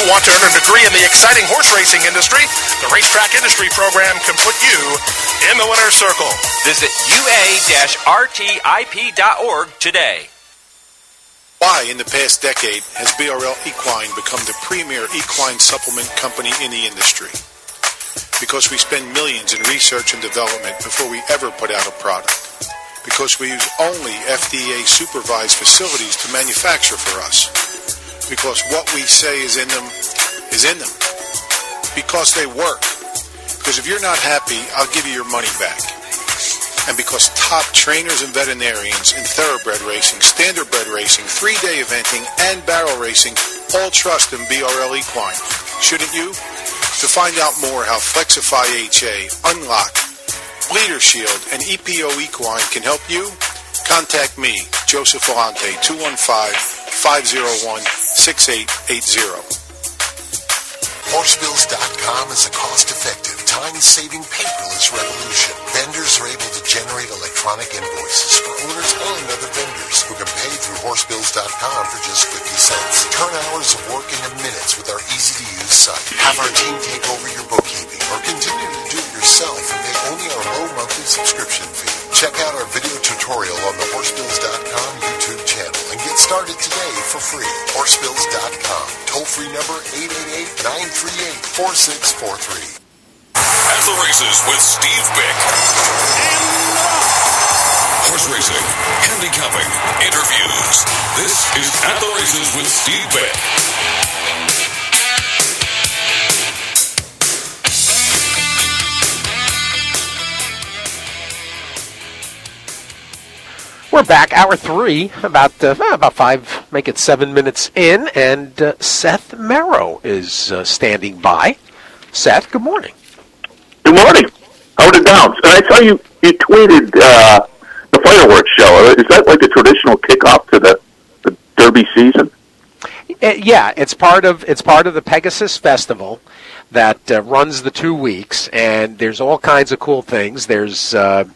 Want to earn a degree in the exciting horse racing industry? The Racetrack Industry Program can put you in the winner's circle. Visit ua-rtip.org today. Why, in the past decade, has BRL Equine become the premier equine supplement company in the industry? Because we spend millions in research and development before we ever put out a product. Because we use only FDA-supervised facilities to manufacture for us. Because what we say is in them is in them. Because they work. Because if you're not happy, I'll give you your money back. And because top trainers and veterinarians in thoroughbred racing, standardbred racing, 3-day eventing, and barrel racing all trust in BRL Equine. Shouldn't you? To find out more how Flexify HA, Unlock, Bleeder Shield, and EPO Equine can help you, contact me, Joseph Vellante, 215-501-6880. Horsebills.com is a cost-effective, time-saving paperless revolution. Vendors are able to generate electronic invoices for owners and other vendors who can pay through Horsebills.com for just 50 cents. Turn hours of work into minutes with our easy-to-use site. Have our team take over your bookkeeping or continue to do it yourself and pay only our low monthly subscription fee. Check out our video tutorial on the Horsebills.com YouTube channel and get started today for free. Horsebills.com. Toll-free number 888-938-4643. At the Races with Steve Bick. Horse racing, handicapping, interviews. This is At the Races with Steve Bick. We're back, hour 3, about 5, make it 7 minutes in, and Seth Merrow is standing by. Seth, good morning. Good morning. How are the Downs? And I saw you tweeted the fireworks show. Is that like a traditional kickoff to the Derby season? Yeah, it's part of the Pegasus Festival that runs the 2 weeks, and there's all kinds of cool things. There's the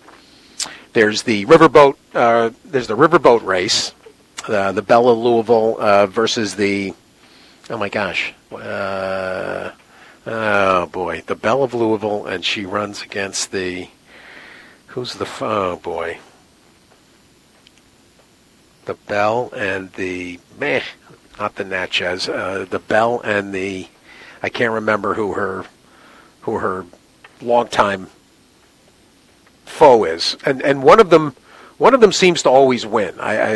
riverboat race, the Belle of Louisville versus the, oh my gosh, the Belle of Louisville, and she runs against the, the Belle and the, not the Natchez, the Belle and the, I can't remember who her longtime foe is, and one of them seems to always win.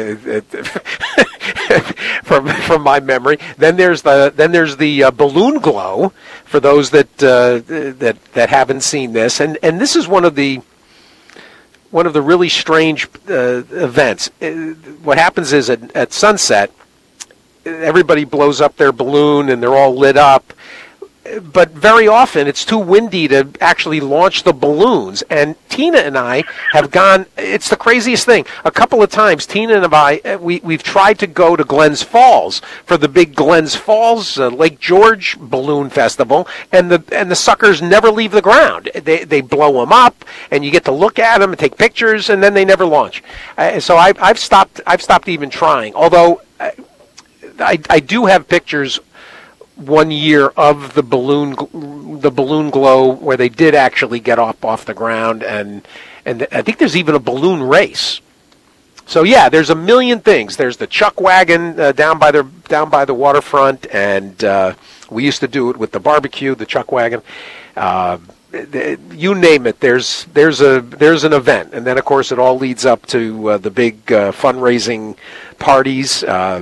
From my memory. Then there's the balloon glow for those that haven't seen this, and this is one of the really strange events. What happens is at sunset, everybody blows up their balloon and they're all lit up. But very often it's too windy to actually launch the balloons. And Tina and I have gone, it's the craziest thing. A couple of times, Tina and I, we've tried to go to Glens Falls for the big Glens Falls Lake George Balloon Festival, and the suckers never leave the ground. They blow them up, and you get to look at them and take pictures, and then they never launch. So I've stopped even trying. Although I do have pictures 1 year of the balloon glow where they did actually get off the ground, and I think there's even a balloon race. So yeah, there's a million things. There's the chuck wagon down by the waterfront, and we used to do it with the barbecue, the chuck wagon. You name it. There's an event, and then of course it all leads up to the big fundraising parties.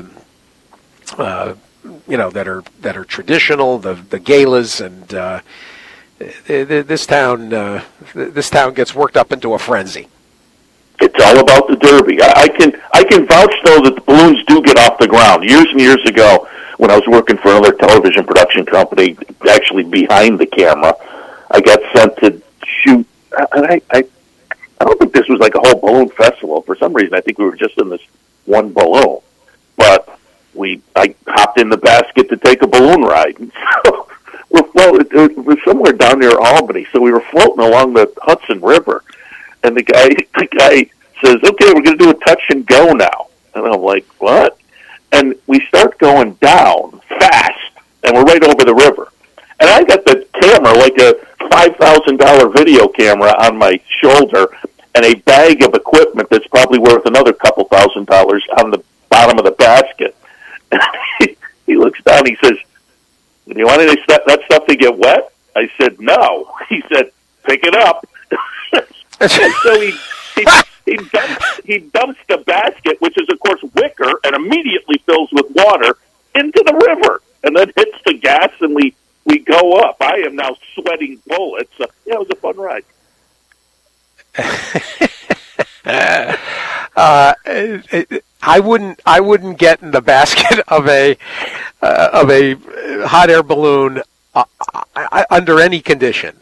That are traditional, the galas, and this town gets worked up into a frenzy. It's all about the Derby. I can vouch though that the balloons do get off the ground. Years and years ago, when I was working for another television production company, actually behind the camera, I got sent to shoot. And I don't think this was like a whole balloon festival. For some reason, I think we were just in this one balloon, but I hopped in the basket to take a balloon ride. And so we're somewhere down near Albany, so we were floating along the Hudson River, and the guy says, "Okay, we're going to do a touch and go now." And I'm like, "What?" And we start going down fast, and we're right over the river. And I got the camera, like a $5,000 video camera on my shoulder, and a bag of equipment that's probably worth another couple $1,000 on the bottom of the basket. He looks down, he says, "Do you want any that stuff to get wet?" I said, "No." He said, "Pick it up." And so he dumps the basket, which is, of course, wicker, and immediately fills with water, into the river, and then hits the gas, and we go up. I am now sweating bullets. Yeah, it was a fun ride. I wouldn't get in the basket of a hot air balloon under any condition.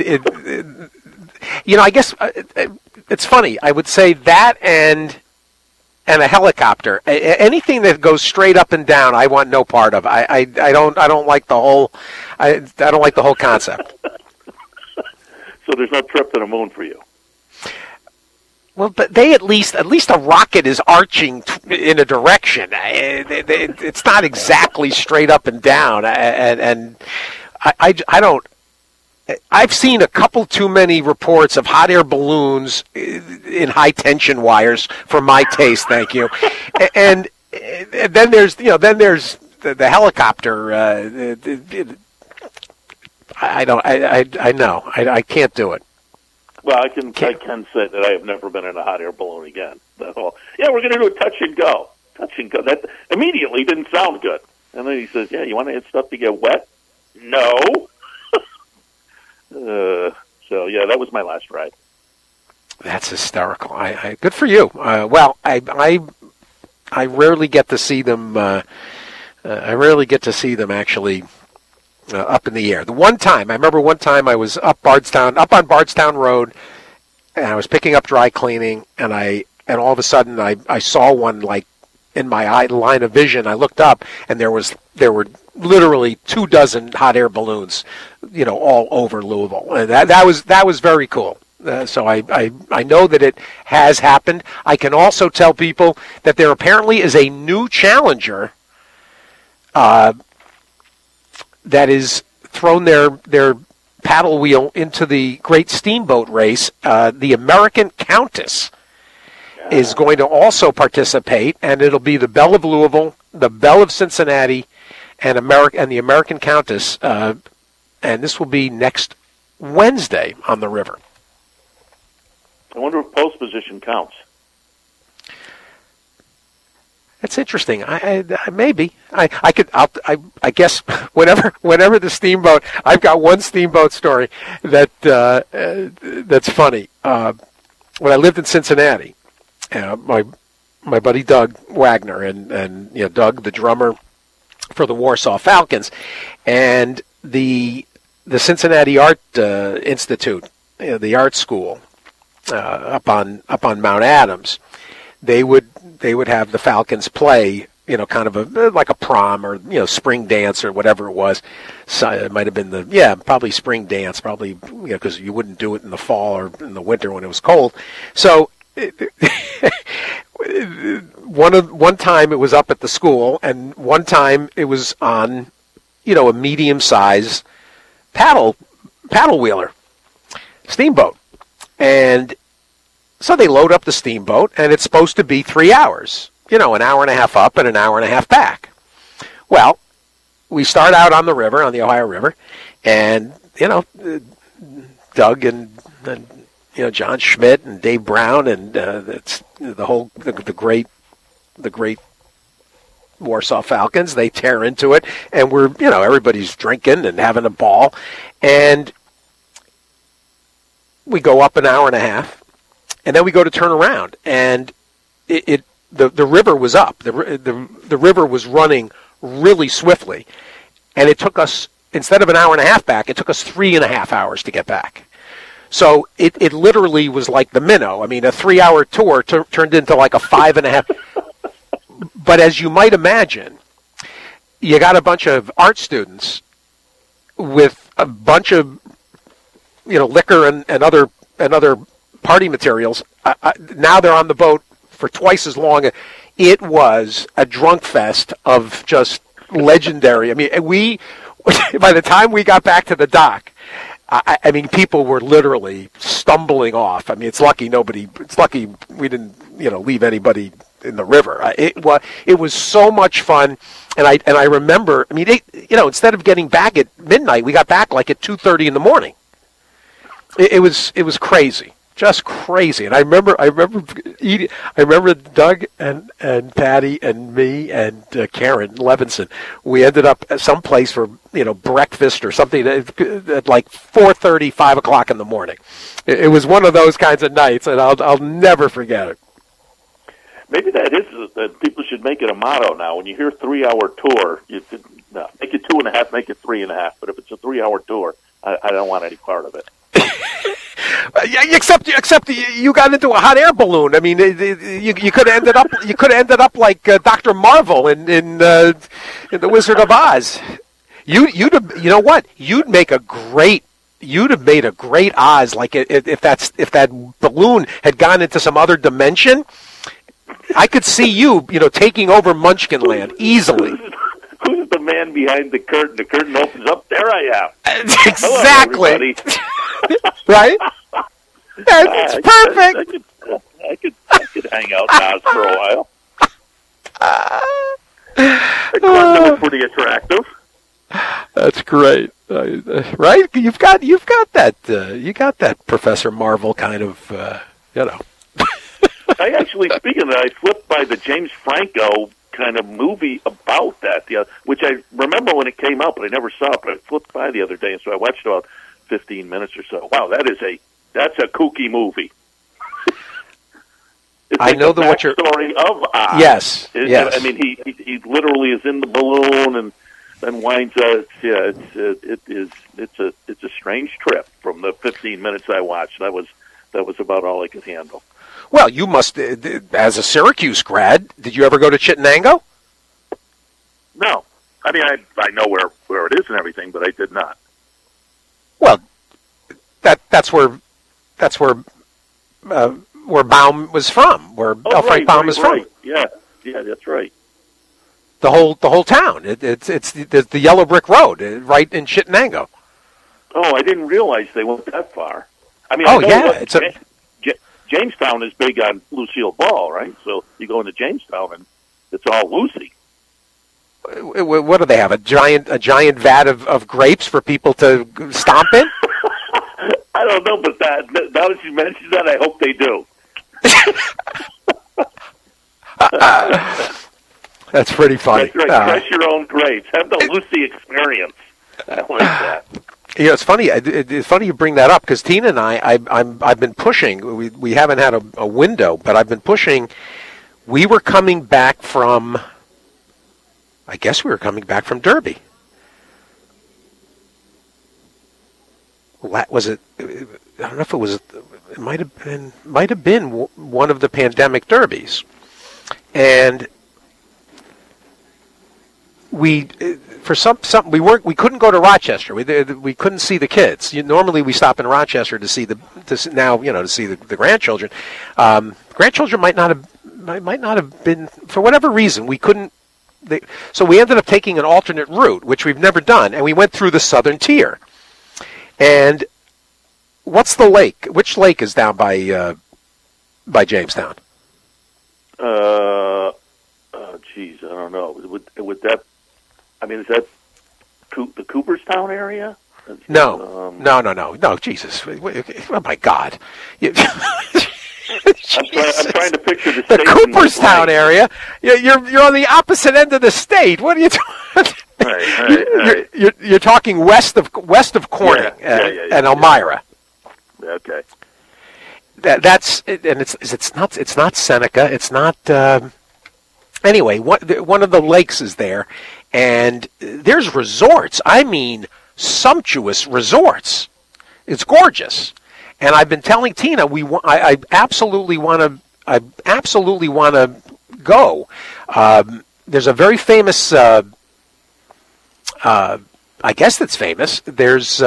I guess it's funny. I would say that and a helicopter. Anything that goes straight up and down, I want no part of. I don't like the whole. I don't like the whole concept. So there's no trip to the moon for you. Well, but they at least a rocket is arching in a direction. It's not exactly straight up and down, and I don't. I've seen a couple too many reports of hot air balloons in high tension wires for my taste. Thank you. And then there's the helicopter. I know I can't do it. Well, I can say that I have never been in a hot air balloon again. Yeah, we're going to do a touch and go. Touch and go. That immediately didn't sound good. And then he says, "Yeah, you want to hit stuff to get wet?" No. So yeah, that was my last ride. That's hysterical. I good for you. Well, I rarely get to see them. I rarely get to see them actually up in the air. I remember one time I was up on Bardstown Road, and I was picking up dry cleaning, and all of a sudden I saw one like in my line of vision. I looked up, and there were literally 24 hot air balloons, all over Louisville, and that was very cool. So I know that it has happened. I can also tell people that there apparently is a new challenger that is thrown their paddle wheel into the great steamboat race. The American Countess is going to also participate, and it'll be the Belle of Louisville, the Belle of Cincinnati, and the American Countess, and this will be next Wednesday on the river. I wonder if post position counts. That's interesting. I maybe I could. I guess whenever the steamboat. I've got one steamboat story that's funny. When I lived in Cincinnati, my buddy Doug Wagner and Doug, the drummer for the Warsaw Falcons, and the Cincinnati Art Institute, the art school up on Mount Adams. They would have the Falcons play, kind of like a prom or spring dance or whatever it was. So it might have been probably spring dance, probably because you wouldn't do it in the fall or in the winter when it was cold. So one time it was up at the school, and one time it was on a medium-sized paddle wheeler steamboat, and so they load up the steamboat, and it's supposed to be 3 hours, an hour and a half up and an hour and a half back. Well, we start out on the river, on the Ohio River, and Doug and John Schmidt and Dave Brown and it's the great Warsaw Falcons. They tear into it, and we're everybody's drinking and having a ball, and we go up an hour and a half. And then we go to turn around, and the river was up. The river was running really swiftly, and it took us, instead of an hour and a half back, it took us 3.5 hours to get back. So it literally was like the minnow. I mean, a 3-hour tour turned into like a 5.5. But as you might imagine, you got a bunch of art students with a bunch of liquor and other party materials. Now they're on the boat for twice as long. It was a drunk fest of just legendary. I mean, we by the time we got back to the dock, I mean, people were literally stumbling off. I mean, it's lucky we didn't, leave anybody in the river. It was so much fun, and I remember. I mean, instead of getting back at midnight, we got back like at 2:30 in the morning. It was crazy, just crazy. And I remember Doug and Patty and me and Karen Levinson. We ended up at some place for breakfast or something at like 4:30, 5 o'clock in the morning. It was one of those kinds of nights, and I'll never forget it. Maybe that people should make it a motto now. When you hear 3-hour tour, make it 2.5, make it 3.5. But if it's a 3-hour tour, I don't want any part of it. Except you got into a hot air balloon. I mean, you could have ended up like Dr. Marvel in The Wizard of Oz. You'd have made a great Oz. Like if that balloon had gone into some other dimension, I could see you taking over Munchkin Land easily. Who's the man behind the curtain? The curtain opens up. There I am. Exactly. Hello, right? It's perfect. I could hang out in Oz for a while. Glenda was pretty attractive. That's great, right? You've got that Professor Marvel kind of, I actually, speaking of that, I flipped by the James Franco kind of movie about that, which I remember when it came out, but I never saw it. But I flipped by the other day, and so I watched about 15 minutes or so. Wow, that's a kooky movie. I know what you're. Story of Oz. Yes, yes. I mean, he literally is in the balloon and then winds up. Yeah, it's a strange trip. From the 15 minutes I watched, that was about all I could handle. Well, you must, as a Syracuse grad, did you ever go to Chittenango? No. I mean, I know where it is and everything, but I did not. Well, that's where Baum was from, where L. Frank Baum was from. Yeah, that's right. The whole town. It's the Yellow Brick Road, right in Chittenango. Oh, I didn't realize they went that far. I mean, Jamestown is big on Lucille Ball, right? So you go into Jamestown and it's all Lucy. What do they have? A giant vat of grapes for people to stomp in? I don't know, but now that you mentioned that, I hope they do. That's pretty funny. That's right. Crush your own grapes. Have the Lucy experience. I like that. It's funny. It's funny you bring that up because Tina and I've been pushing. We haven't had a window, but I've been pushing. We were coming back from. I guess we were coming back from Derby. Was it? I don't know if it was. It might have been one of the pandemic derbies, and we we couldn't go to Rochester. We couldn't see the kids. Normally we stop in Rochester to see the grandchildren. Grandchildren might not have been, for whatever reason we couldn't. So we ended up taking an alternate route, which we've never done, and we went through the southern tier. And what's the lake? Which lake is down by Jamestown? Geez, I don't know. Would that? I mean, is that the Cooperstown area? No. Jesus! Oh my God! I'm trying to picture the Cooperstown area. You're on the opposite end of the state. What are you talking? Right. You're talking west of Corning and Elmira. Okay. That's and it's not Seneca. It's not. Anyway, one of the lakes is there, and there's resorts. I mean, sumptuous resorts. It's gorgeous, and I've been telling Tina I absolutely want to go. There's a very famous. I guess that's famous. There's.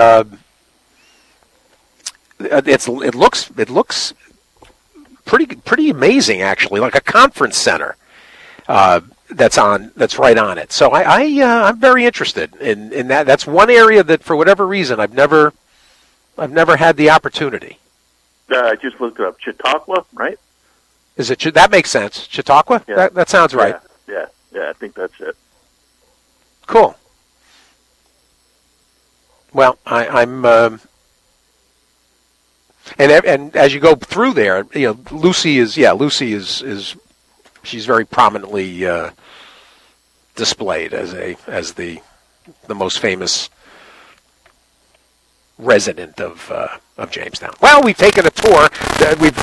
It looks pretty amazing, actually, like a conference center. that's right on it. So I'm very interested in that. That's one area that, for whatever reason, I've never had the opportunity. I just looked it up. Chautauqua, right? Is it? That makes sense. Chautauqua? Yeah. That sounds right. Yeah, I think that's it. Cool. Well, I'm and as you go through there, Lucy is she's very prominently displayed as the most famous resident of Jamestown. Well, we've taken a tour. We've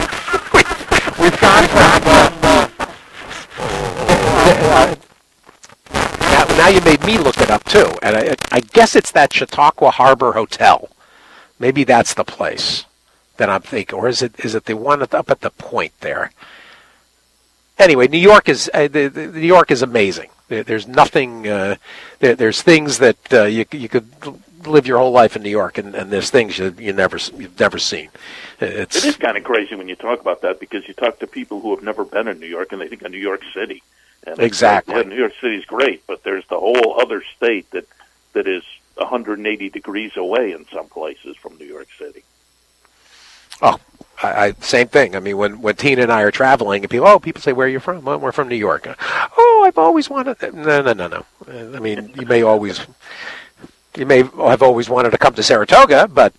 gone from. Now you made me look it up too, and I guess it's that Chautauqua Harbor Hotel. Maybe that's the place that I'm thinking, or is it the one up at the point there? Anyway, New York is New York is amazing. There's nothing. There's things that you could live your whole life in New York, and there's things you've never seen. It is kind of crazy when you talk about that, because you talk to people who have never been in New York and they think of New York City. And exactly. New York City is great, but there's the whole other state that is 180 degrees away in some places from New York City. Oh, same thing. I mean, when Tina and I are traveling, and people say, "Where are you from?" Well, we're from New York. Oh, I've always wanted. No. I mean, you may have always wanted to come to Saratoga, but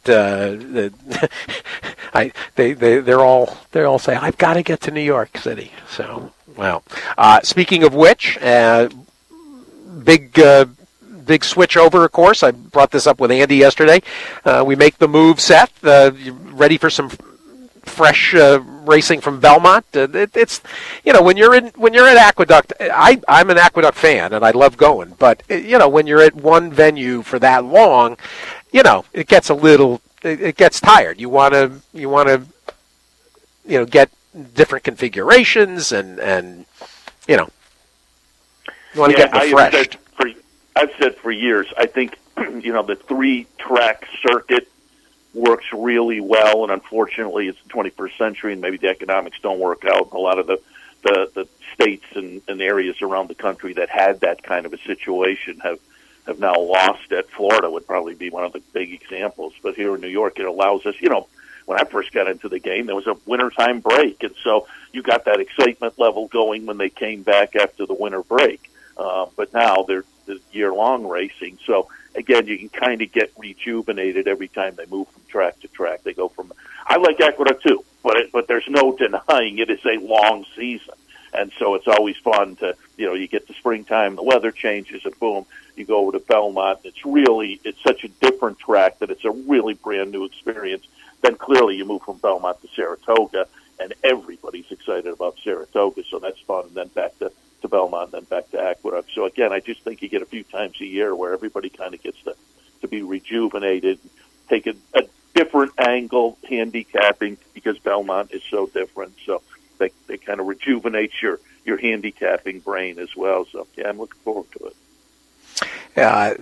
they all say, "I've got to get to New York City." So, well, speaking of which, big switch over, of course. I brought this up with Andy yesterday. We make the move, Seth. You ready for some fresh racing from Belmont? It's when you're at Aqueduct, I'm an Aqueduct fan and I love going. But when you're at one venue for that long, it gets it gets tired. You want to get different configurations and you want to get refreshed. I've said for years, I think, the 3-track circuit works really well, and unfortunately it's the 21st century, and maybe the economics don't work out. A lot of the states and areas around the country that had that kind of a situation have now lost it. Florida would probably be one of the big examples, but here in New York, it allows us, when I first got into the game, there was a wintertime break, and so you got that excitement level going when they came back after the winter break. But now they're year-long racing, so again, you can kind of get rejuvenated every time they move from track to track. They go from. I like Aqueduct too, but there's no denying it is a long season, and so it's always fun to you get to springtime, the weather changes, and boom, you go over to Belmont. It's such a different track that it's a really brand new experience. Then clearly you move from Belmont to Saratoga, and everybody's excited about Saratoga, so that's fun. And then back to Belmont, then back to Aqueduct. So again, I just think you get a few times a year where everybody kind of gets to be rejuvenated, take a different angle handicapping, because Belmont is so different. So they kind of rejuvenate your handicapping brain as well. So yeah, I'm looking forward to it.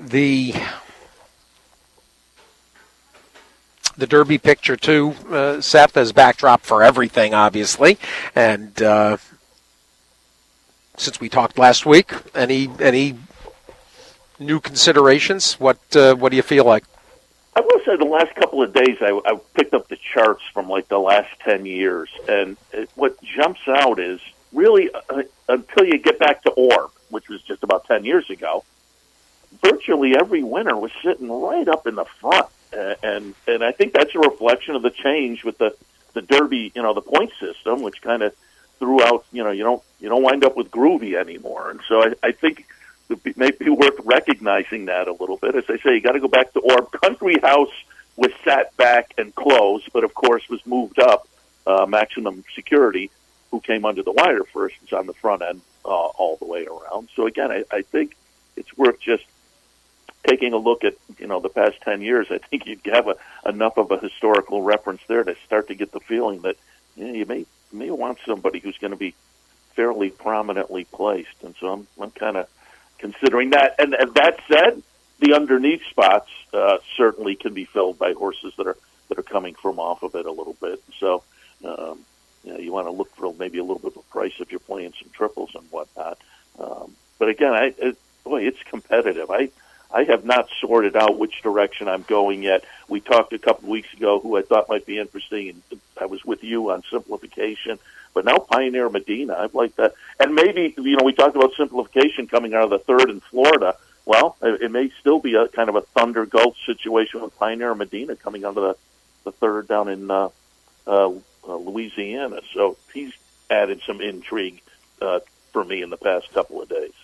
The Derby picture too, Seth, as backdrop for everything, obviously, and. Since we talked last week, any new considerations? What do you feel like? I will say the last couple of days I picked up the charts from like the last 10 years, and what jumps out is really until you get back to Orb, which was just about 10 years ago, virtually every winner was sitting right up in the front, and I think that's a reflection of the change with the Derby, the point system, which kind of threw out, you don't wind up with Groovy anymore. And so I think it may be worth recognizing that a little bit. As I say, you got to go back to Orb. Country House was sat back and closed, but of course was moved up. Maximum Security, who came under the wire first, is on the front end all the way around. So again, I think it's worth just taking a look at, the past 10 years. I think you'd have enough of a historical reference there to start to get the feeling that you may want somebody who's going to be fairly prominently placed, and so I'm kind of considering that. And that said, the underneath spots certainly can be filled by horses that are coming from off of it a little bit. So you want to look for maybe a little bit of a price if you're playing some triples and whatnot. But again, it's competitive. I have not sorted out which direction I'm going yet. We talked a couple of weeks ago who I thought might be interesting, and I was with you on simplification. But now Pioneer Medina, I like that. And maybe, we talked about simplification coming out of the third in Florida. Well, it may still be a kind of a Thunder Gulch situation with Pioneer Medina coming out of the third down in Louisiana. So he's added some intrigue for me in the past couple of days.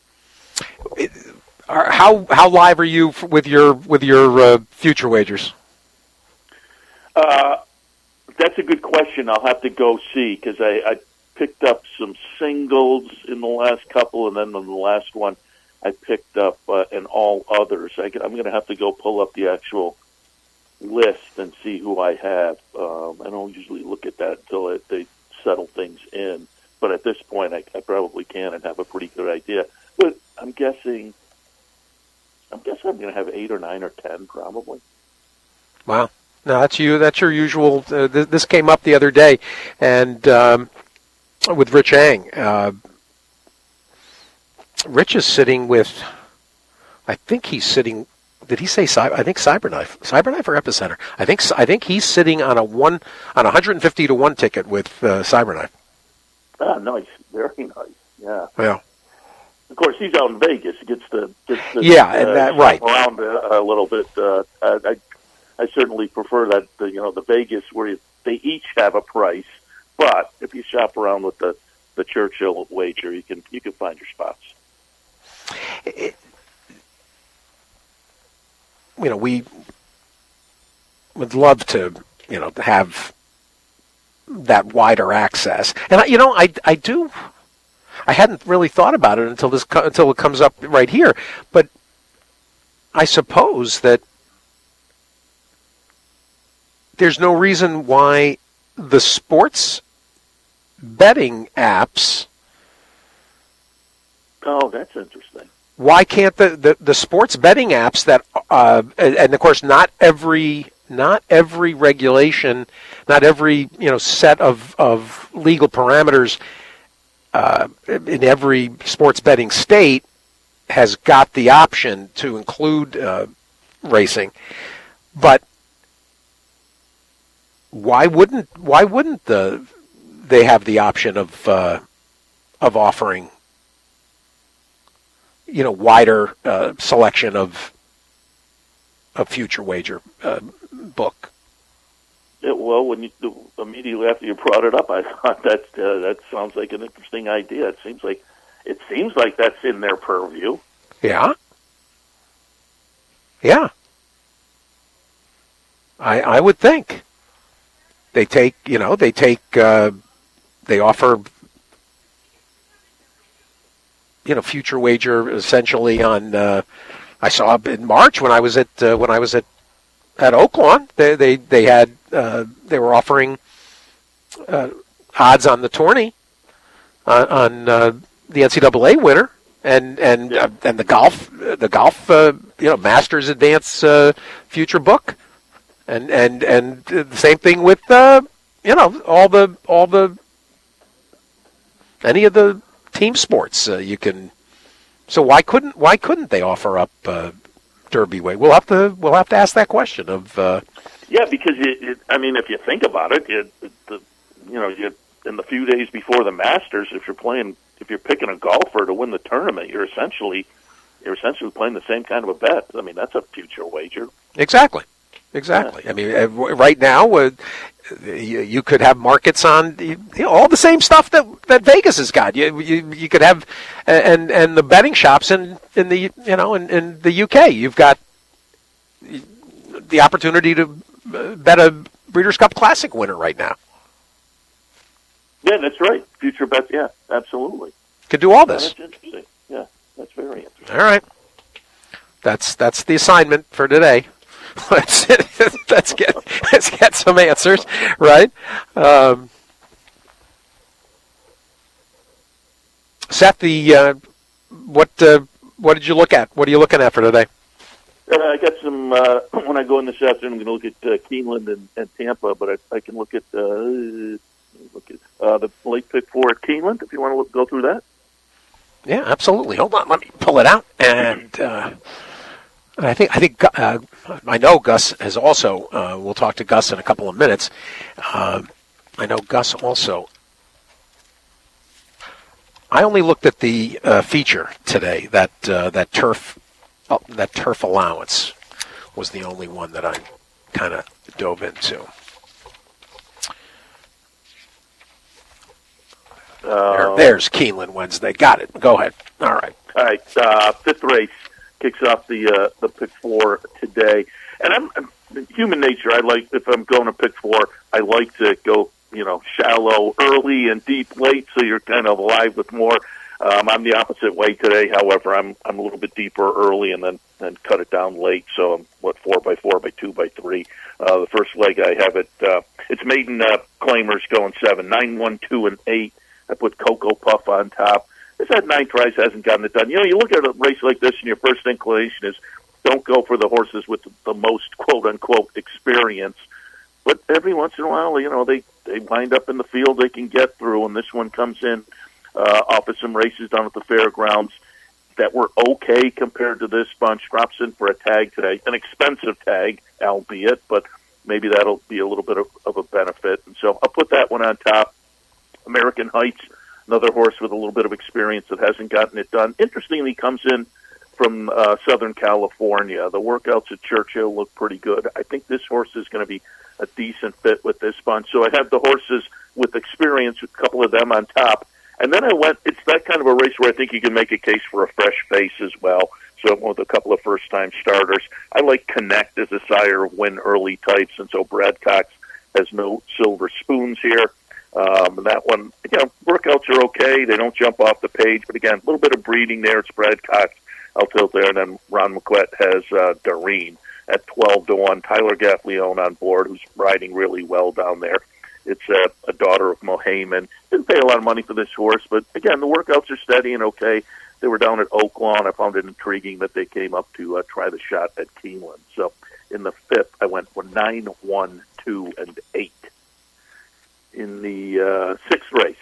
How live are you with your future wagers? That's a good question. I'll have to go see because I picked up some singles in the last couple, and then in the last one I picked up an all others. I'm going to have to go pull up the actual list and see who I have. I don't usually look at that until they settle things in, but at this point I probably can and have a pretty good idea. But I'm guessing I'm going to have 8 or 9 or 10 probably. Wow. No, that's you. That's your usual. This came up the other day, and with Rich Ang. Rich is sitting with. I think he's sitting. Did he say I think Cyberknife or Epicenter? I think he's sitting on a 150 to 1 ticket with Cyberknife. Ah, nice, very nice. Yeah. Yeah. Of course, he's out in Vegas. He gets to and that right around a little bit. I certainly prefer that the Vegas where they each have a price, but if you shop around with the Churchill wager, you can find your spots. We would love to have that wider access, and I do. I hadn't really thought about it until it comes up right here, but I suppose that there's no reason why the sports betting apps. Oh, that's interesting. Why can't the sports betting apps that and of course not every regulation, not every set of legal parameters in every sports betting state has got the option to include racing, but why wouldn't they have the option of offering wider selection of a future wager book? Yeah, well, immediately after you brought it up, I thought that sounds like an interesting idea. It seems like that's in their purview. Yeah. Yeah. I would think they offer future wager essentially on. I saw in March when I was at Oaklawn, they had they were offering odds on the tourney on the NCAA winner and the golf Masters Advance future book and the same thing with all the any of the team sports you can. So why couldn't they offer up Derby Way? We'll have to ask that question of. Yeah, because if you think about it, you in the few days before the Masters, if you're picking a golfer to win the tournament, you're essentially playing the same kind of a bet. I mean, that's a future wager. Exactly. Yeah. I mean, right now, you could have markets on all the same stuff that Vegas has got. You could have and the betting shops in the in the UK. You've got the opportunity to bet a Breeders' Cup Classic winner right now. Yeah, that's right. Future bets. Yeah, absolutely. Could do all this. That's interesting. Yeah, that's very interesting. All right, that's the assignment for today. Let's get some answers, right? Seth, what did you look at? What are you looking at for today? I got some. When I go in this afternoon, I'm going to look at Keeneland and Tampa, but I can look at the late pick 4 at Keeneland if you want to go through that. Yeah, absolutely. Hold on, let me pull it out. And I know Gus has also. We'll talk to Gus in a couple of minutes. I know Gus also. I only looked at the feature today. That turf allowance was the only one that I kind of dove into. There's Keeneland Wednesday. Got it. Go ahead. All right. All right. Fifth race kicks off the pick four today, and I'm human nature. If I'm going to pick four, I like to go shallow early and deep late, so you're kind of alive with more. I'm the opposite way today. However, I'm a little bit deeper early and then cut it down late. So I'm 4x4 by 2x3. The first leg I have it's maiden claimers going 7, 9, 1, 2, and 8. I put Cocoa Puff on top. It's had 9 tries, hasn't gotten it done. You look at a race like this, and your first inclination is don't go for the horses with the most quote-unquote experience. But every once in a while, they wind up in the field they can get through, and this one comes in off of some races down at the fairgrounds that were okay compared to this bunch. Drops in for a tag today, an expensive tag, albeit, but maybe that'll be a little bit of a benefit. And so I'll put that one on top. American Heights, another horse with a little bit of experience that hasn't gotten it done. Interestingly, comes in from Southern California. The workouts at Churchill look pretty good. I think this horse is going to be a decent fit with this bunch. So I have the horses with experience, a couple of them on top. And then it's that kind of a race where I think you can make a case for a fresh face as well. So I went with a couple of first-time starters. I like Connect as a sire of win early types, and so Brad Cox has no silver spoons here. That one, workouts are okay. They don't jump off the page. But again, a little bit of breeding there. It's Brad Cox. I'll tilt there. And then Ron McQuett has Doreen at 12-1. Tyler Gaffleone on board, who's riding really well down there. It's a daughter of Mohaman. Didn't pay a lot of money for this horse. But again, the workouts are steady and okay. They were down at Oaklawn. I found it intriguing that they came up to try the shot at Keeneland. So in the fifth, I went for 9, 1, 2, and 8. In the sixth race,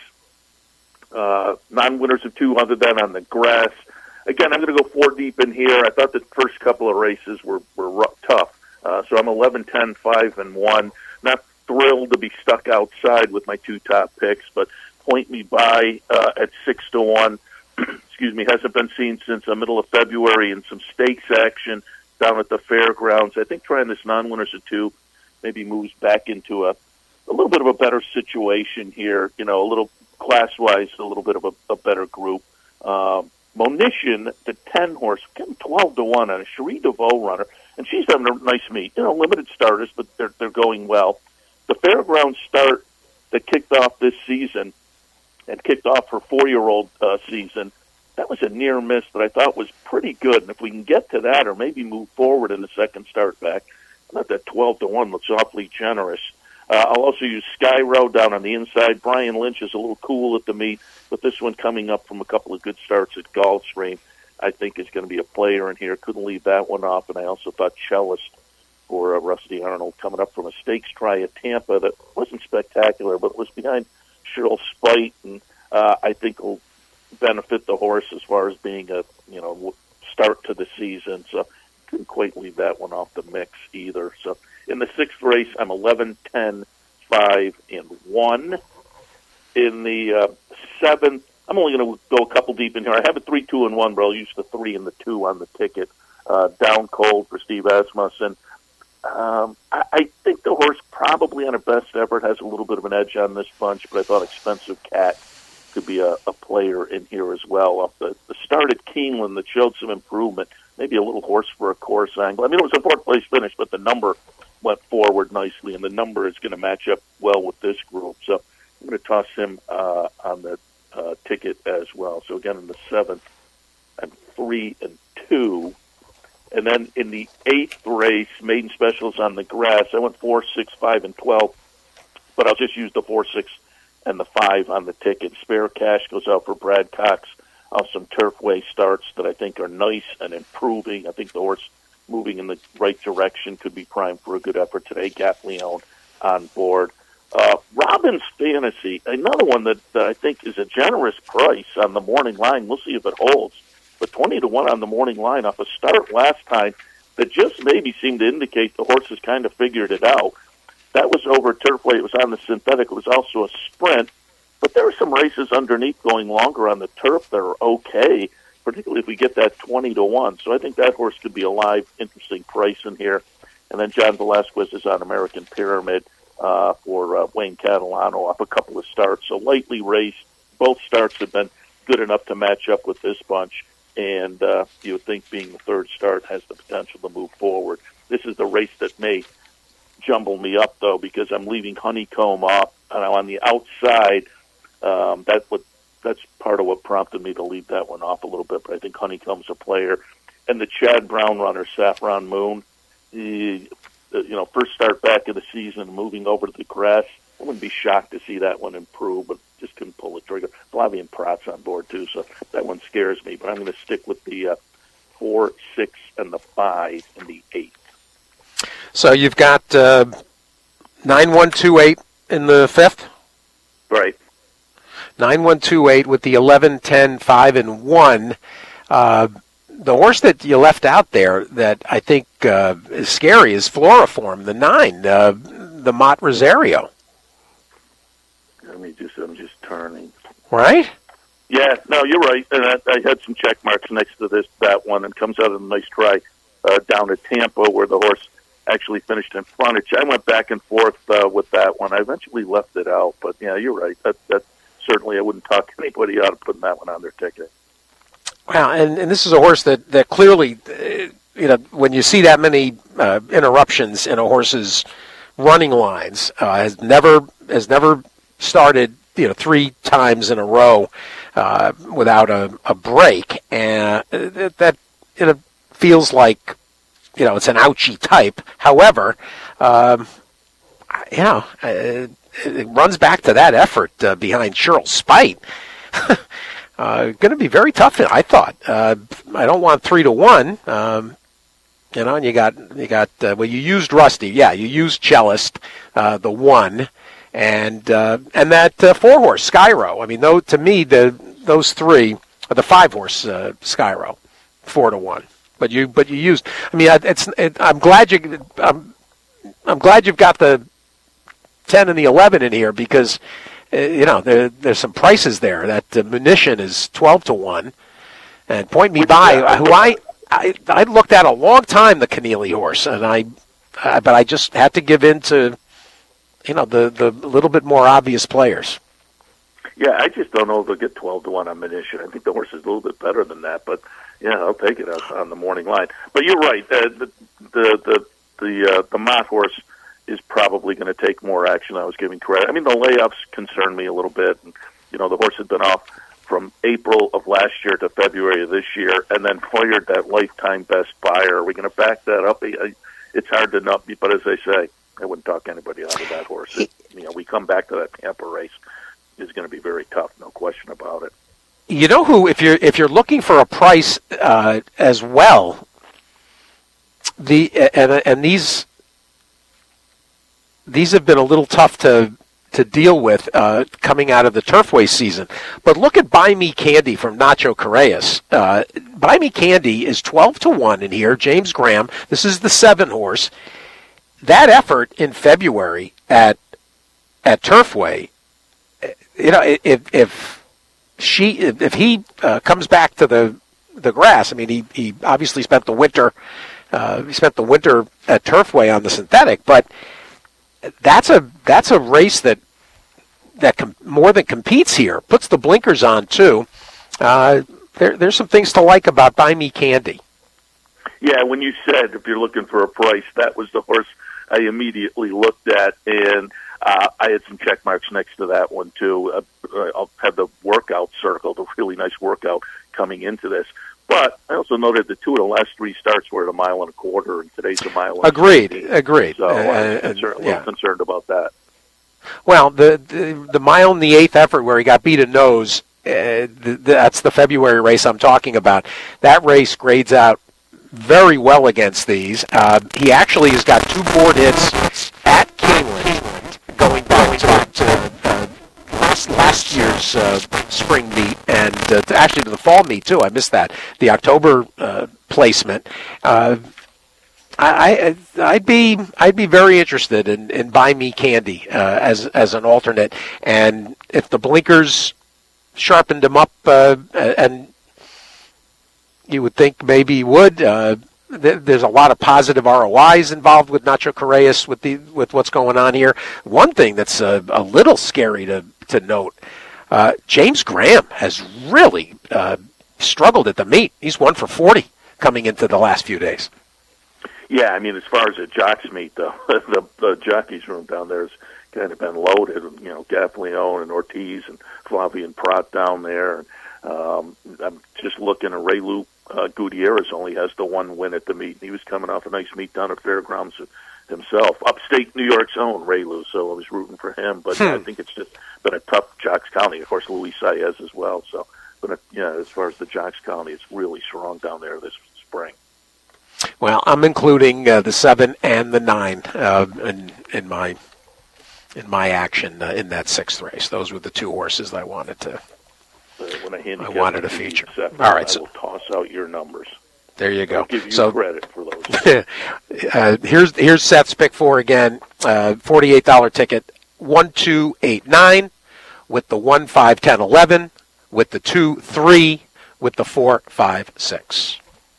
non-winners of 2 other than on the grass. Again, I'm going to go 4 deep in here. I thought the first couple of races were tough. So I'm 11, 10, 5, and 1. Not thrilled to be stuck outside with my 2 top picks, but Point Me By at 6-1. Excuse me, hasn't been seen since the middle of February in some stakes action down at the fairgrounds. I think trying this non-winners of 2 maybe moves back into a little bit of a better situation here, a little class-wise, a little bit of a better group. Monition, the 10 horse, getting 12-1 on a Cherie DeVoe runner, and she's having a nice meet. Limited starters, but they're going well. The fairground start that kicked off this season and kicked off her 4-year-old season, that was a near miss that I thought was pretty good. And if we can get to that or maybe move forward in the second start back, not that 12-1 looks awfully generous. I'll also use Sky Road down on the inside. Brian Lynch is a little cool at the meet, but this one coming up from a couple of good starts at Gulfstream, I think is going to be a player in here. Couldn't leave that one off, and I also thought Cellist for Rusty Arnold coming up from a stakes try at Tampa that wasn't spectacular, but was behind Cheryl Spite, and I think will benefit the horse as far as being a start to the season. So couldn't quite leave that one off the mix either. So in the sixth race, I'm 11, 10, 5, and 1. In the seventh, I'm only going to go a couple deep in here. I have a 3, 2, and 1, but I'll use the 3 and the 2 on the ticket. Down Cold for Steve Asmussen. I think the horse probably on her best effort has a little bit of an edge on this bunch, but I thought Expensive Cat could be a player in here as well. Off the start at Keeneland that showed some improvement, maybe a little horse for a course angle. I mean, it was a fourth place finish, but the number went forward nicely, and the number is going to match up well with this group. So I'm going to toss him on the ticket as well. So again, in the seventh, I'm 3 and 2. And then in the eighth race, maiden specials on the grass, I went 4, 6, 5, and 12, but I'll just use the 4, 6, and the 5 on the ticket. Spare cash goes out for Brad Cox off some Turfway starts that I think are nice and improving. I think the horse moving in the right direction could be primed for a good effort today. Gaffleone on board. Robbins Fantasy, another one that I think is a generous price on the morning line. We'll see if it holds. But 20-1 on the morning line off a start last time that just maybe seemed to indicate the horse has kind of figured it out. That was over Turfway. It was on the synthetic. It was also a sprint. But there are some races underneath going longer on the turf that are okay, particularly if we get that 20-1. So I think that horse could be a live, interesting price in here. And then John Velasquez is on American Pyramid for Wayne Catalano off a couple of starts. So lightly raced. Both starts have been good enough to match up with this bunch. And you would think being the third start has the potential to move forward. This is the race that may jumble me up, though, because I'm leaving Honeycomb off. And on the outside, that's part of what prompted me to leave that one off a little bit. But I think Honeycomb's a player. And the Chad Brown runner, Saffron Moon, first start back of the season, moving over to the grass. I wouldn't be shocked to see that one improve, but just couldn't pull the trigger. Flavian Pratt's on board, too, so that one scares me. But I'm going to stick with the 4, 6, and the 5, and the 8. So you've got 9-1-2-8 in the fifth? Right. 9-1-2-8 with the 11, 10, 5, and 1. The horse that you left out there that I think is scary is Floriform, the 9, the Mott Rosario. I'm just turning. Right? Yeah, no, you're right. And I had some check marks next to that one, and comes out of a nice try down at Tampa where the horse actually finished in front. I went back and forth with that one. I eventually left it out, but yeah, you're right. That certainly I wouldn't talk anybody out of putting that one on their ticket. Well, and this is a horse that clearly, when you see that many interruptions in a horse's running lines, has never started 3 times in a row without a break, and that feels like it's an ouchie type. However, it runs back to that effort behind Cheryl Spite. Going to be very tough, I thought. I don't want 3-1. And you got you used Rusty. Yeah, you used Cellist, the 1. And that 4-horse Skyro. I mean, to me, those 3 are the 5-horse Skyro, 4-1. But you used. I mean, I'm glad I'm glad you've got the 10 and the 11 in here because there's some prices there. That Munition is 12-1, and Point Me By, who I looked at a long time, the Keneally horse, and but I just had to give in to. The little bit more obvious players. Yeah, I just don't know if they'll get 12-1 on Munition. I think the horse is a little bit better than that, but yeah, I'll take it on the morning line. But you're right. The Mott horse is probably going to take more action. I was giving credit. I mean, the layoffs concern me a little bit. And, the horse had been off from April of last year to February of this year, and then fired that lifetime best buyer. Are we going to back that up? It's hard to know, but as I say, I wouldn't talk anybody out of that horse. We come back to that Tampa race is going to be very tough, no question about it. You know who, if you're looking for a price as well, these have been a little tough to deal with coming out of the Turfway season. But look at Buy Me Candy from Nacho Correas. Buy Me Candy is 12-1 in here. James Graham. This is the 7-horse. That effort in February at Turfway, if he comes back to the grass, I mean, he obviously spent the winter at Turfway on the synthetic, but that's a race that more than competes here. Puts the blinkers on too. There's some things to like about Buy Me Candy. Yeah, when you said if you're looking for a price, that was the horse I immediately looked at, and I had some check marks next to that one too. I'll have the workout circled, a really nice workout coming into this. But I also noted that 2 of the last 3 starts were at 1.25 miles, and today's 1 mile. Agreed. So I'm a little concerned about that. Well, the mile in the 8th effort where he got beat at nose, that's the February race I'm talking about. That race grades out very well against these. He actually has got 2 board hits at Keeneland going back to spring meet and actually to the fall meet too. I missed that, the October placement. I'd be very interested in Buy Me Candy as an alternate, and if the blinkers sharpened him up, and you would think maybe he would. There's a lot of positive ROIs involved with Nacho Correas with what's going on here. One thing that's a little scary to note, James Graham has really struggled at the meet. He's 1 for 40 coming into the last few days. Yeah, I mean, as far as the jocks meet, though, the jockeys room down there has kind of been loaded. You know, Gaffalione and Ortiz and Flavian Prat down there. I'm just looking at Ray Lou Gutierrez only has the one win at the meet. He was coming off a nice meet down at Fairgrounds himself. Upstate New York's own Ray Lou, so I was rooting for him. But I think it's just been a tough Jocks County. Of course, Luis Saez as well. So, but as far as the Jocks County, it's really strong down there this spring. Well, I'm including the 7 and the 9 in my action in that 6th race. Those were the 2 horses that I wanted to. I wanted to feature. All right, so I will toss out your numbers. There you go. I'll give you credit for those. Here's Seth's pick 4 again. $48 ticket. 1, 2, 8, 9 with the 1, 5, 10, 11 with the 2, 3 with the 4, 5, 6.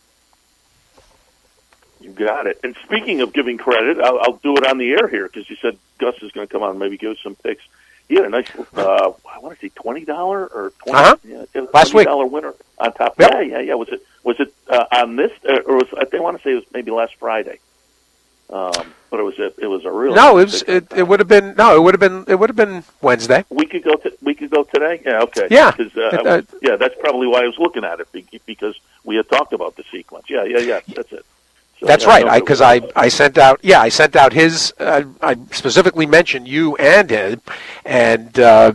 You got it. And speaking of giving credit, I'll do it on the air here because you said Gus is going to come on and maybe give us some picks. He had a nice, I want to say $20 or $20 last week winner on top. Yep. Yeah. Was it on this or was I want to say it was maybe last Friday? But it was a real it would have been Wednesday. We could go today. Yeah, okay. Yeah, that's probably why I was looking at it because we had talked about the sequence. Yeah. That's it. So, that's right. Because I sent out his. I specifically mentioned you and him, and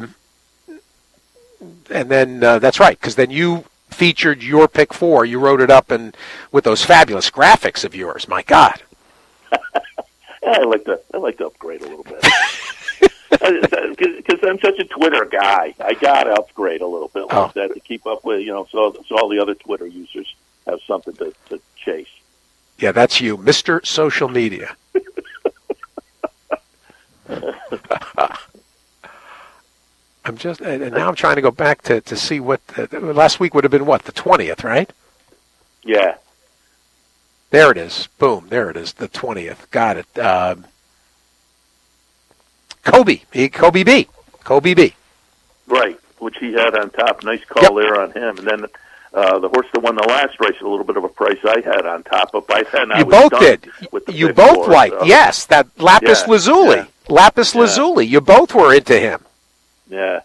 then that's right. Because then you featured your pick 4. You wrote it up and with those fabulous graphics of yours. My God. I like to upgrade a little bit because I'm such a Twitter guy. I gotta upgrade a little bit like that to keep up with so all the other Twitter users have something to chase. Yeah, that's you, Mr. Social Media. Now I'm trying to go back to see what last week would have been. What, the 20th, right? Yeah. There it is. Boom. There it is. The 20th. Got it. Kobe B. Right, which he had on top. Nice call there on him. And then the horse that won the last race, a little bit of a price I had on top. But by then I you was both done did. With the you both liked. So. Yes, that Lapis Lazuli. Yeah. Lapis Lazuli. You both were into him. Yeah.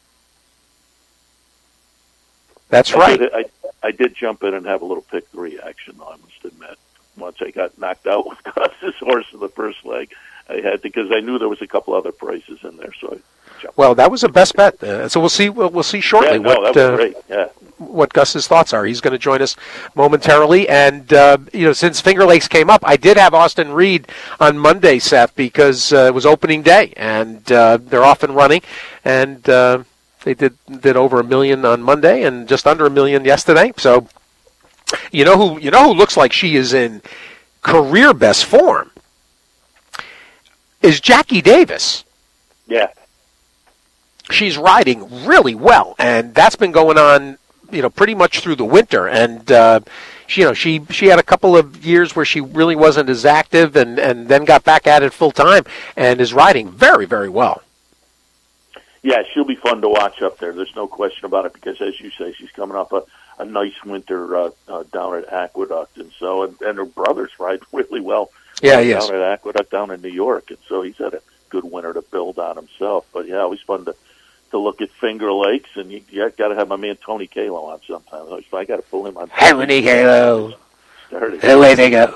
That's right. I did jump in and have a little pick 3 action, though, I must admit. Once I got knocked out with Gus's horse in the first leg, I had to, because I knew there was a couple other prices in there, so I jumped. Well, that was a best bet. So we'll see. We'll see shortly that was great. Yeah. What Gus's thoughts are. He's going to join us momentarily. And, since Finger Lakes came up, I did have Austin Reed on Monday, Seth, because it was opening day, and they're off and running. And they did over $1 million on Monday and just under $1 million yesterday. So, you know who looks like she is in career best form is Jackie Davis. Yeah. She's riding really well, and that's been going on, pretty much through the winter. And she had a couple of years where she really wasn't as active, and then got back at it full time, and is riding very, very well. Yeah, she'll be fun to watch up there. There's no question about it, because as you say, she's coming off a nice winter down at Aqueduct, and her brothers ride really well. Yeah, he is. Down at Aqueduct down in New York, and so he's had a good winter to build on himself. But yeah, always fun to look at Finger Lakes, and you got to have my man Tony Kalo on sometimes. So I got to pull him on. Tony Kalo, away they go.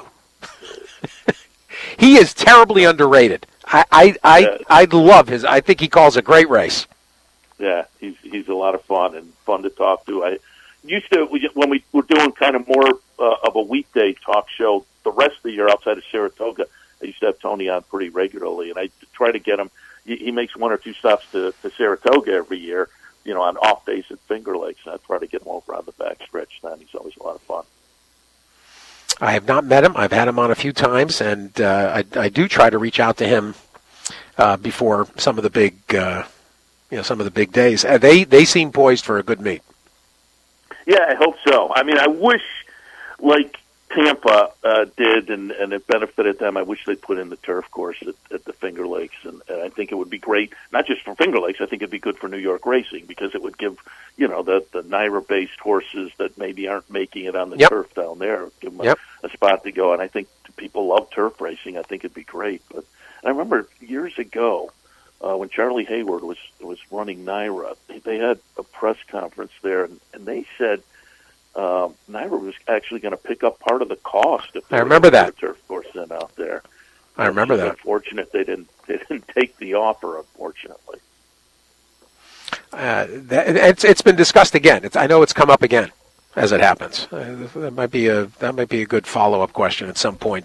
He is terribly underrated. I love his. I think he calls a great race. Yeah, he's a lot of fun and fun to talk to. I used to, when we were doing kind of more of a weekday talk show the rest of the year outside of Saratoga, I used to have Tony on pretty regularly, and I try to get him. He makes 1 or 2 stops to Saratoga every year, on off days at Finger Lakes, and I'd try to get him over on the back stretch then. He's always a lot of fun. I have not met him. I've had him on a few times, and I do try to reach out to him before some of the big, some of the big days. They seem poised for a good meet. Yeah, I hope so. I mean, I wish, like Tampa did, and it benefited them. I wish they'd put in the turf course at the Finger Lakes, and I think it would be great, not just for Finger Lakes. I think it'd be good for New York racing because it would give, the NYRA-based horses that maybe aren't making it on the turf down there, give them a spot to go. And I think people love turf racing. I think it'd be great. But I remember years ago when Charlie Hayward was running NYRA, they had a press conference there, and they said NYRA was actually going to pick up part of the cost. If I remember that. The turf course in out there. I remember that. Unfortunate they didn't take the offer. Unfortunately, it's been discussed again. I know it's come up again as it happens. That might be a good follow-up question at some point.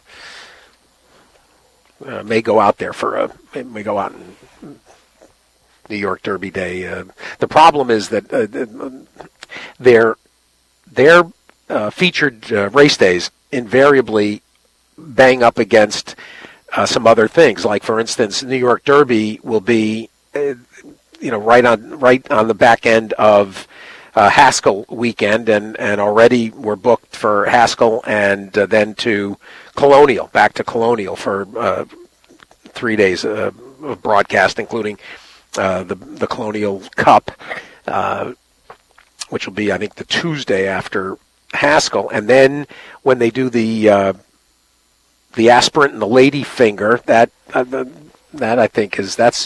May go out there may go out in New York Derby Day. The problem is that their featured race days invariably bang up against some other things. Like, for instance, New York Derby will be, right on the back end of Haskell weekend, and already we're booked for Haskell and then to Colonial, back to Colonial for 3 days of broadcast, including the Colonial Cup, which will be, I think, the Tuesday after Haskell. And then when they do the Aspirant and the Lady Finger, that I think that's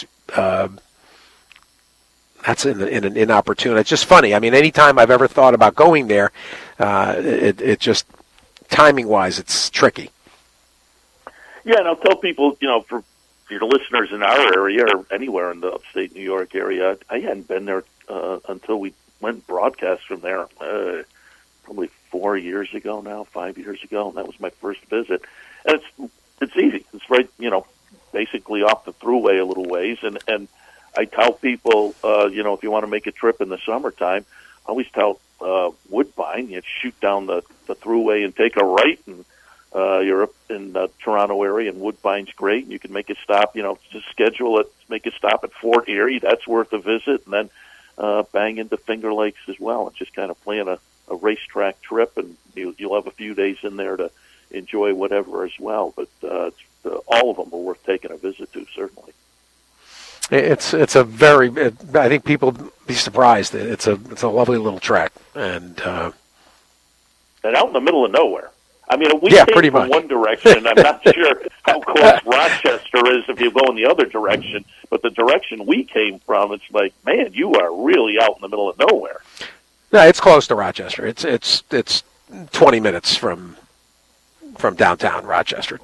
in an inopportune. It's just funny. I mean, anytime I've ever thought about going there, it just timing-wise, it's tricky. Yeah, and I'll tell people, for your listeners in our area or anywhere in the upstate New York area, I hadn't been there until we went broadcast from there probably 4 years ago now, 5 years ago, and that was my first visit. And it's easy. It's right, basically off the thruway a little ways, and I tell people, if you want to make a trip in the summertime, I always tell Woodbine, you shoot down the thruway and take a right, and you're up in the Toronto area, and Woodbine's great. And you can make a stop, just schedule it, make a stop at Fort Erie. That's worth a visit, and then bang into Finger Lakes as well. And just kind of plan a racetrack trip, and you'll have a few days in there to enjoy whatever as well. But all of them are worth taking a visit to, certainly. It's a very. I think people be surprised. It's a lovely little track, and out in the middle of nowhere. I mean, we came pretty from much one direction. I'm not sure how close Rochester is if you go in the other direction, but the direction we came from, it's like, man, you are really out in the middle of nowhere. No, it's close to Rochester. It's 20 minutes from downtown Rochester.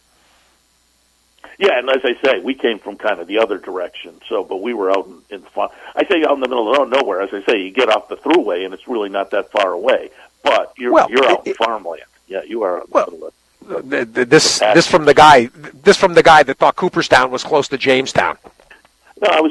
Yeah, and as I say, we came from kind of the other direction. But we were out in fun. I say out in the middle of nowhere. As I say, you get off the thruway, and it's really not that far away. But you're out in farmland. Yeah, you are out in the middle of this from the guy that thought Cooperstown was close to Jamestown. No, I was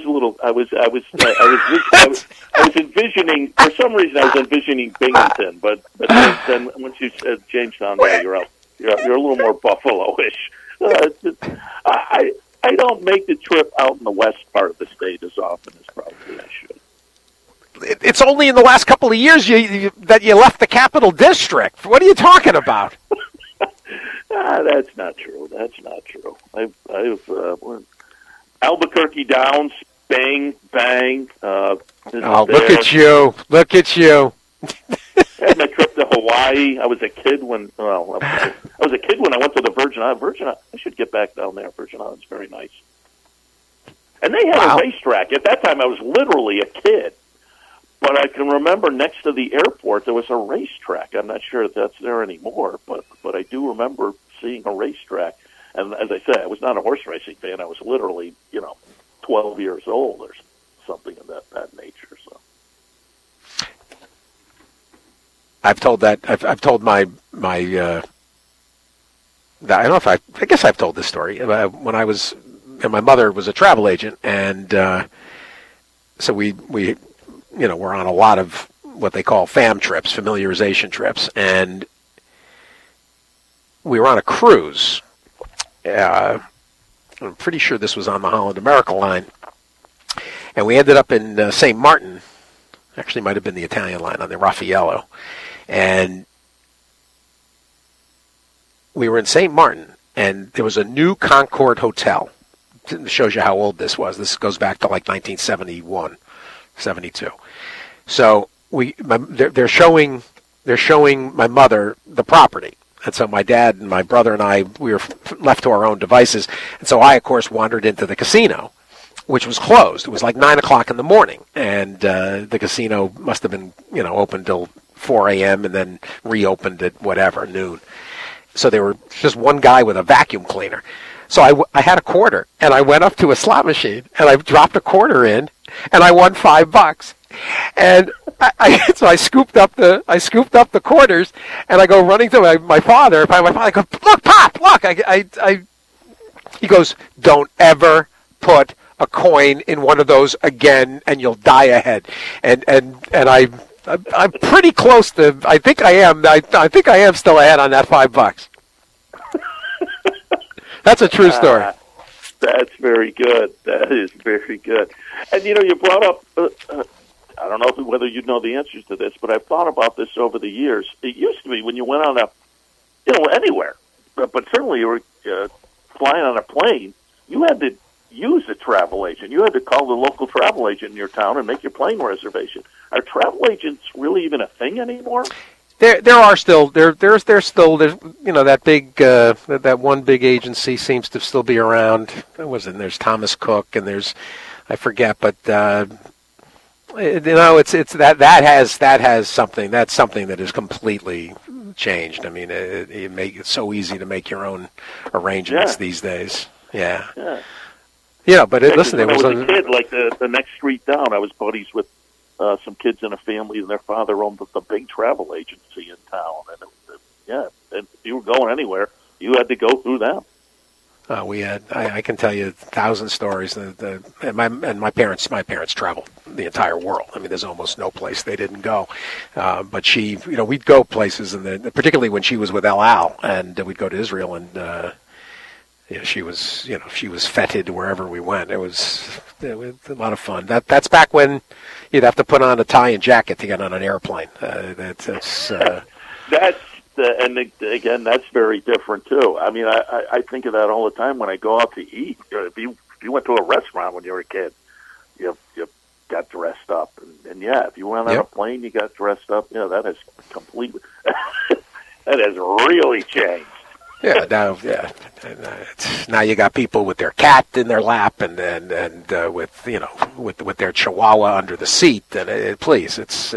envisioning, for some reason, I was envisioning Binghamton, but then once you said Jamestown, you're out. You're a little more Buffalo-ish. I don't make the trip out in the west part of the state as often as probably I should. It's only in the last couple of years that you left the Capital District. What are you talking about? That's not true. I've Albuquerque Downs, bang, bang. Look at you. I had my trip to Hawaii. I was a kid when I went to the Virgin Islands. I should get back down there. Virgin Islands is very nice. And they had a racetrack. At that time, I was literally a kid. But I can remember next to the airport, there was a racetrack. I'm not sure if that's there anymore, but I do remember seeing a racetrack. And as I said, I was not a horse racing fan. I was literally, 12 years old or something of that nature. So I've told that. I've told my. I don't know if I guess I've told this story. When I was, and my mother was a travel agent, and so we we're on a lot of what they call FAM trips, familiarization trips, and we were on a cruise. I'm pretty sure this was on the Holland America line, and we ended up in St. Martin. Actually, might have been the Italian line on the Raffaello, and we were in St. Martin, and there was a new Concord Hotel. It shows you how old this was. This goes back to like 1971, 72. So they're showing my mother the property. And so my dad and my brother and I, we were left to our own devices. And so I, of course, wandered into the casino, which was closed. It was like 9 o'clock in the morning. And the casino must have been, open till 4 a.m. and then reopened at whatever, noon. So there were just one guy with a vacuum cleaner. So I had a quarter, and I went up to a slot machine, and I dropped a quarter in, and I won $5. And so I scooped up the quarters, and I go running to my father. My father goes, "Look, Pop, look!" He goes, "Don't ever put a coin in one of those again, and you'll die ahead." And I'm pretty close to. I think I am. I think I am still ahead on that $5. That's a true story. That's very good. That is very good. And you brought up. I don't know whether you know the answers to this, but I've thought about this over the years. It used to be when you went on anywhere, but certainly you were flying on a plane, you had to use a travel agent. You had to call the local travel agent in your town and make your plane reservation. Are travel agents really even a thing anymore? There's still that big that one big agency seems to still be around. There's Thomas Cook and there's I forget, but it's that has something. That's something that is completely changed. I mean, it make it so easy to make your own arrangements these days. Yeah. But listen, when I was a kid, like the next street down, I was buddies with some kids in a family, and their father owned the big travel agency in town. And and if you were going anywhere, you had to go through them. We had. I can tell you 1,000 stories. And my parents traveled the entire world. I mean, there's almost no place they didn't go. But she, we'd go places, and particularly when she was with El Al, and we'd go to Israel, and she was feted wherever we went. It was a lot of fun. That's back when you'd have to put on a tie and jacket to get on an airplane. Again, that's very different too. I mean, I think of that all the time when I go out to eat. If you went to a restaurant when you were a kid, you got dressed up, and if you went on a plane, you got dressed up. That has completely that has really changed. Now you got people with their cat in their lap, and with their chihuahua under the seat. And please, it's.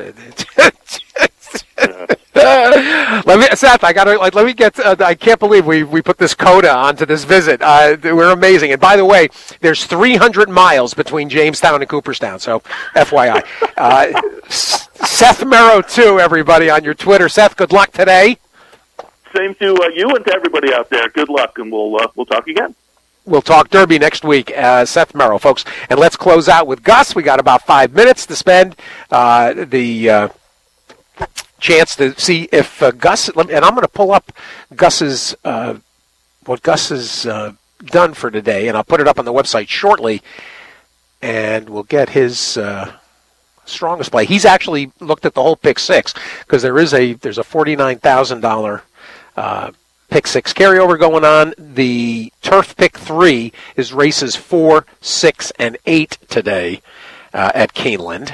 Seth, let me get. I can't believe we put this coda onto this visit. We're amazing. And by the way, there's 300 miles between Jamestown and Cooperstown. So, FYI, Seth Merrow 2, everybody on your Twitter. Seth, good luck today. Same to you and to everybody out there. Good luck, and we'll talk again. We'll talk Derby next week. Seth Merrow, folks. And let's close out with Gus. We got about 5 minutes to spend. The chance to see if Gus, and I'm going to pull up Gus's, what Gus has done for today, and I'll put it up on the website shortly, and we'll get his strongest play. He's actually looked at the whole pick six, because there's a $49,000 pick six carryover going on. The turf pick 3 is races 4, 6, and 8 today at Keeneland.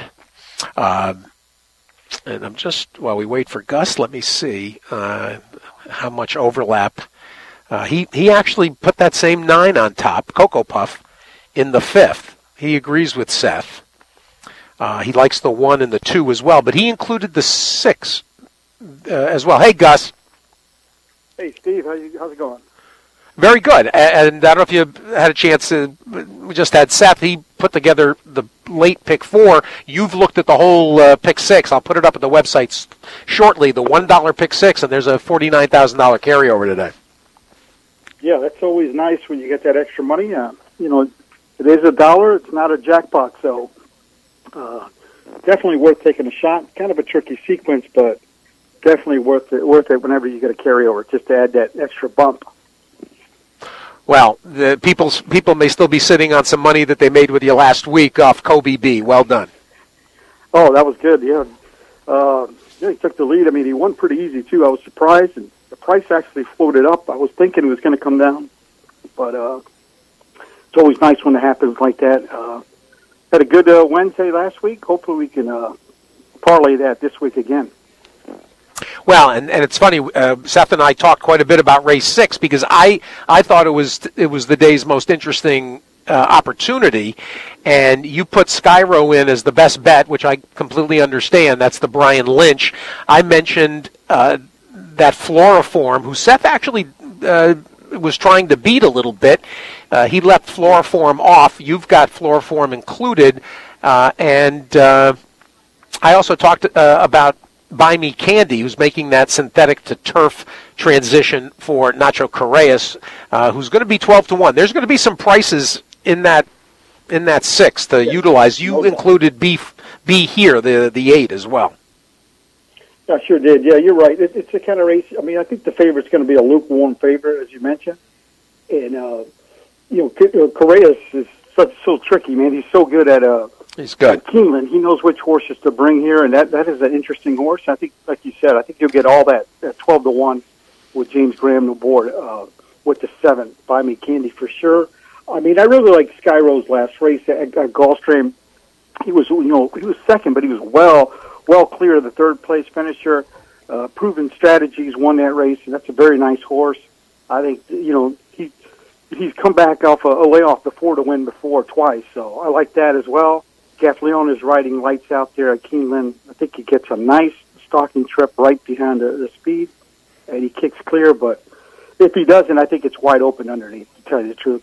And I'm just, while we wait for Gus, let me see how much overlap. He actually put that same 9 on top, Cocoa Puff, in the 5th. He agrees with Seth. He likes the 1 and the 2 as well, but he included the 6 as well. Hey, Gus. Hey, Steve. How's it going? Very good. And I don't know if you had a chance to, we just had Seth. He put together the late pick 4. You've looked at the whole pick 6. I'll put it up at the website shortly, the $1 pick 6, and there's a $49,000 carryover today. Yeah, that's always nice when you get that extra money. It is $1. It's not a jackpot, so Definitely worth taking a shot. Kind of a tricky sequence, but definitely worth it whenever you get a carryover, just to add that extra bump. Well, the people may still be sitting on some money that they made with you last week off Kobe B. Well done. Oh, that was good, yeah. He took the lead. I mean, he won pretty easy, too. I was surprised, and the price actually floated up. I was thinking it was going to come down, but it's always nice when it happens like that. Had a good Wednesday last week. Hopefully we can parlay that this week again. Well, and it's funny, Seth and I talked quite a bit about race 6 because I thought it was the day's most interesting opportunity, and you put Skyro in as the best bet, which I completely understand. That's the Brian Lynch. I mentioned that Floriform, who Seth actually was trying to beat a little bit. He left Floriform off. You've got Floriform included, and I also talked about Buy Me Candy, who's making that synthetic to turf transition for Nacho Correas, who's going to be 12-1. There's going to be some prices in that 6 to utilize. You included B here, the 8 as well. I sure did. Yeah, you're right. It's a kind of race. I mean, I think the favorite's going to be a lukewarm favorite, as you mentioned. And Correas is so tricky, man. He's so good at He's good. Keeneland. He knows which horses to bring here, and that is an interesting horse. I think, like you said, I think you'll get all that 12-1 with James Graham aboard with the 7. Buy Me Candy for sure. I mean, I really like Skyro's last race at Gulfstream. He was second, but he was well clear of the third place finisher. Proven Strategies won that race, and that's a very nice horse. I think he's come back off a layoff before to win before twice, so I like that as well. Gaffleon is riding lights out there at Keeneland. I think he gets a nice stalking trip right behind the speed, and he kicks clear. But if he doesn't, I think it's wide open underneath, to tell you the truth.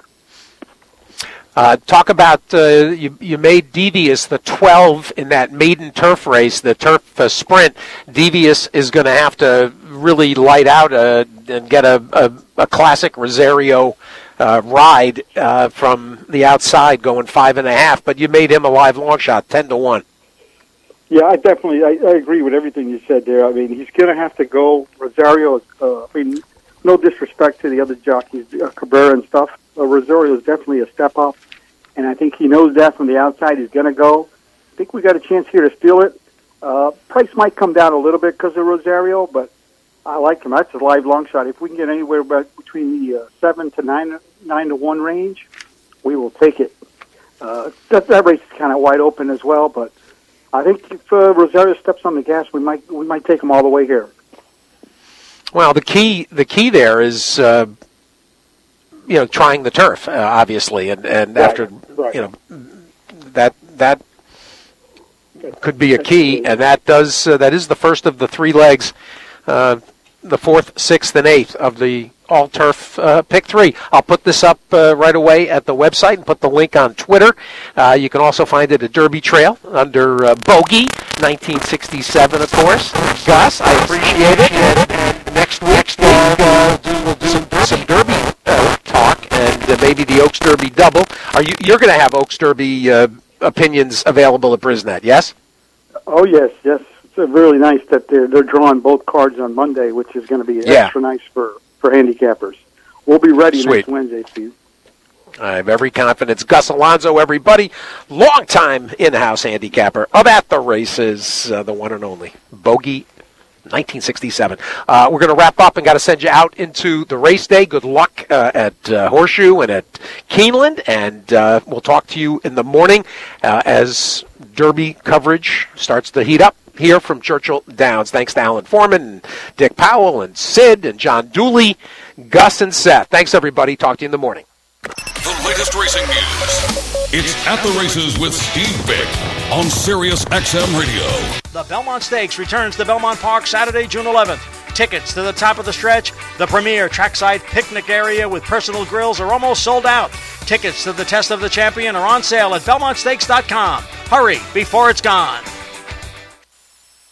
Talk about you made Devious the 12 in that maiden turf race, the turf sprint. Devious is going to have to really light out and get a classic Rosario ride from the outside going 5.5, but you made him a live long shot, 10-1. Yeah, I agree with everything you said there. I mean, he's going to have to go. Rosario, I mean, no disrespect to the other jockeys, Cabrera and stuff. Rosario is definitely a step up, and I think he knows that from the outside. He's going to go. I think we got a chance here to steal it. Price might come down a little bit because of Rosario, but I like him. That's a live long shot. If we can get anywhere between the 7 to 9-1 range, we will take it. That race is kind of wide open as well, but I think if Rosario steps on the gas, we might take him all the way here. Well, the key there is trying the turf, obviously, and right, after right. That could be a key, and that is the first of the 3 legs. The 4th, 6th, and 8th of the all-turf pick 3. I'll put this up right away at the website and put the link on Twitter. You can also find it at Derby Trail under Bogey, 1967, of course. Gus, I appreciate it. And next week we'll do some Derby talk and maybe the Oaks Derby double. You're going to have Oaks Derby opinions available at Brisnet, yes? Oh, yes. It's really nice that they're drawing both cards on Monday, which is going to be extra nice for handicappers. We'll be ready next Wednesday, Steve. I have every confidence. Gus Alonso, everybody, longtime in-house handicapper of At the Races, the one and only Bogey 1967. We're going to wrap up and got to send you out into the race day. Good luck at Horseshoe and at Keeneland, and we'll talk to you in the morning as Derby coverage starts to heat up here from Churchill Downs. Thanks to Alan Foreman and Dick Powell and Sid and John Dooley, Gus and Seth. Thanks, everybody. Talk to you in the morning. The latest racing news. It's At the Races with Steve Bick on Sirius XM Radio. The Belmont Stakes returns to Belmont Park Saturday, June 11th. Tickets to the top of the stretch, the premier trackside picnic area with personal grills, are almost sold out. Tickets to the Test of the Champion are on sale at BelmontStakes.com. Hurry before it's gone.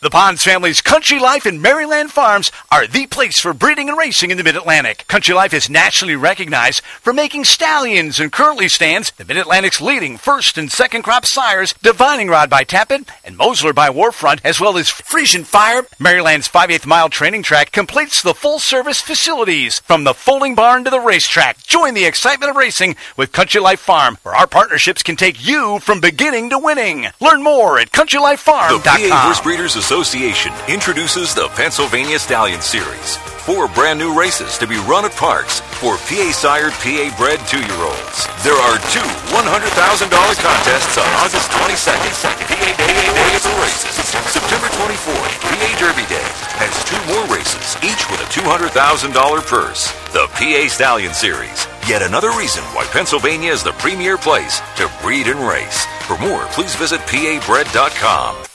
The Ponds family's Country Life and Maryland Farms are the place for breeding and racing in the Mid-Atlantic. Country Life is nationally recognized for making stallions and currently stands the Mid-Atlantic's leading first and second crop sires, Divining Rod by Tappan and Mosler by Warfront, as well as Frisian Fire. Maryland's 5/8 mile training track completes the full-service facilities from the folding barn to the racetrack. Join the excitement of racing with Country Life Farm, where our partnerships can take you from beginning to winning. Learn more at countrylifefarm.com. The PA Horse Breeders Association introduces the Pennsylvania Stallion Series. 4 brand new races to be run at parks for PA-sired, PA-bred 2-year-olds. There are 2 $100,000 contests on August 22nd, PA Day of the races. September 24th, PA Derby Day has 2 more races, each with a $200,000 purse. The PA Stallion Series. Yet another reason why Pennsylvania is the premier place to breed and race. For more, please visit PABred.com.